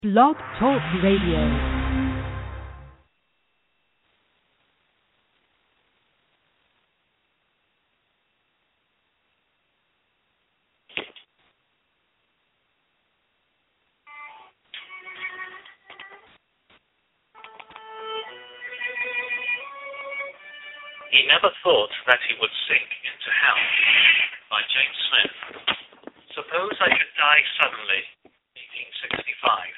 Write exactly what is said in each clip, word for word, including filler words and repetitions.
Blog Talk Radio. He Never Thought That He Would Sink into Hell, by James Smith. Suppose I should die suddenly, eighteen sixty-five.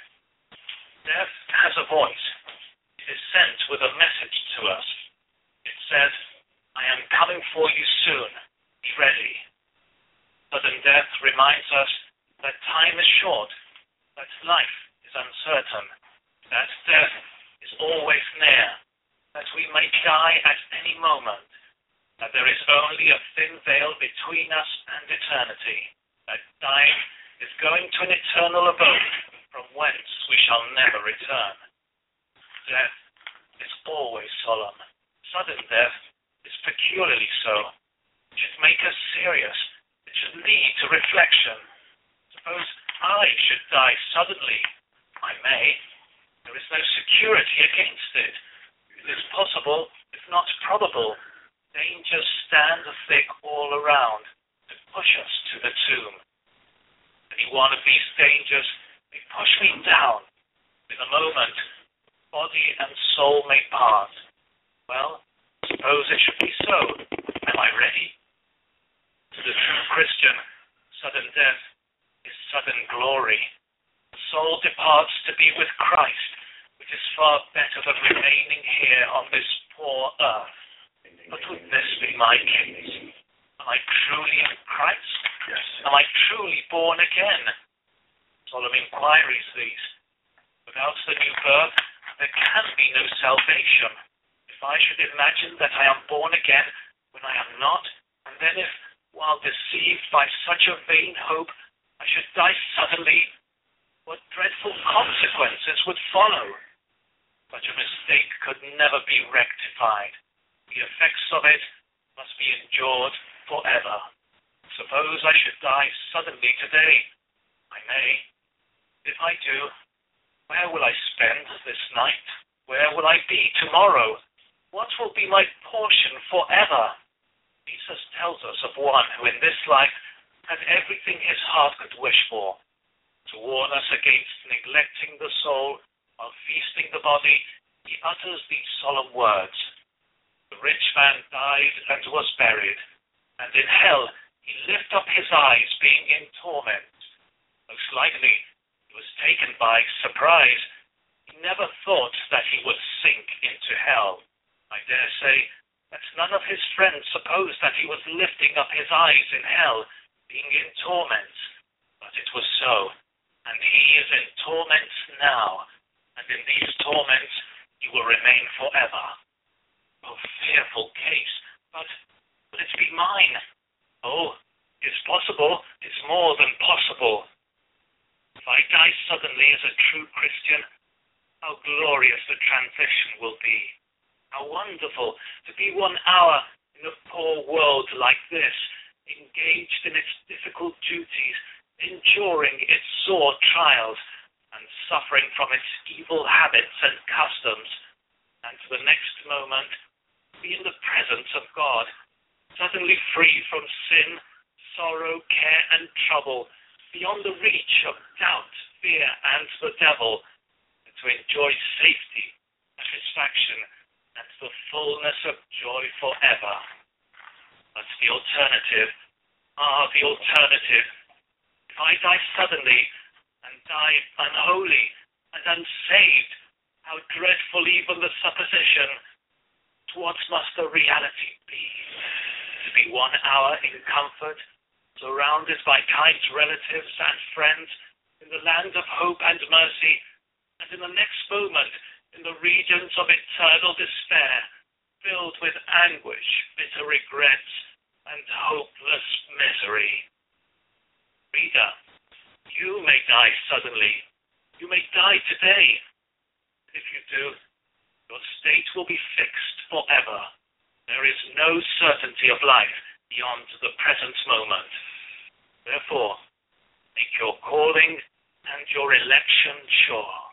Death has a voice. It is sent with a message to us. It says, I am coming for you soon. Be ready. Sudden death reminds us that time is short, that life is uncertain, that death is always near, that we may die at any moment, that there is only a thin veil between us and eternity, that dying is going to an eternal abode from whence we shall never return. Death is always solemn. Sudden death is peculiarly so. It should make us serious. It should lead to reflection. Suppose I should die suddenly. I may. There is no security against it. It is possible, if not probable. Dangers stand thick all around to push us to the tomb. Any one of these dangers may push me down. In a moment, body and soul may part. Well, suppose it should be so. Am I ready? To the true Christian, sudden death is sudden glory. The soul departs to be with Christ, which is far better than remaining here on this poor earth. But would this be my case? Am I truly in Christ? Yes. Am I truly born again? Solemn inquiries these. Without the new birth, there can be no salvation. If I should imagine that I am born again when I am not, and then if, while deceived by such a vain hope, I should die suddenly, what dreadful consequences would follow? Such a mistake could never be rectified. The effects of it must be endured forever. Suppose I should die suddenly today. I may. If I do, where will I spend this night? Where will I be tomorrow? What will be my portion forever? Jesus tells us of one who in this life had everything his heart could wish for. To warn us against neglecting the soul while feasting the body, he utters these solemn words. The rich man died and was buried, and in hell he lifted up his eyes, being in torment. Most likely he was taken by surprise. He never thought that he would sink into hell. I dare say that none of his friends supposed that he was lifting up his eyes in hell, being in torment. But it was so, and he is in torments now, and in these torments he will remain forever. Oh, fearful case, but will it be mine? Oh, it's possible, it's more than possible. If I die suddenly as a true Christian, how glorious the transition will be. How wonderful to be one hour in a poor world like this, engaged in its difficult duties, enduring its sore trials, and suffering from its evil habits and customs, and to the next moment be in the presence of God, suddenly free from sin, sorrow, care, and trouble, beyond the reach of doubt, fear, and the devil, and to enjoy safety, satisfaction, and the fullness of joy forever. But the alternative, ah, the alternative. If I die suddenly, and die unholy and unsaved, how dreadful even the supposition. What must the reality be? To be one hour in comfort, surrounded by kind relatives and friends, in the land of hope and mercy, and in the next moment in the regions of eternal despair, filled with anguish, bitter regrets, and hopeless misery. Reader, you may die suddenly. You may die today. If you do, your state will be fixed forever. There is no certainty of life beyond the present moment. Therefore, make your calling and your election sure.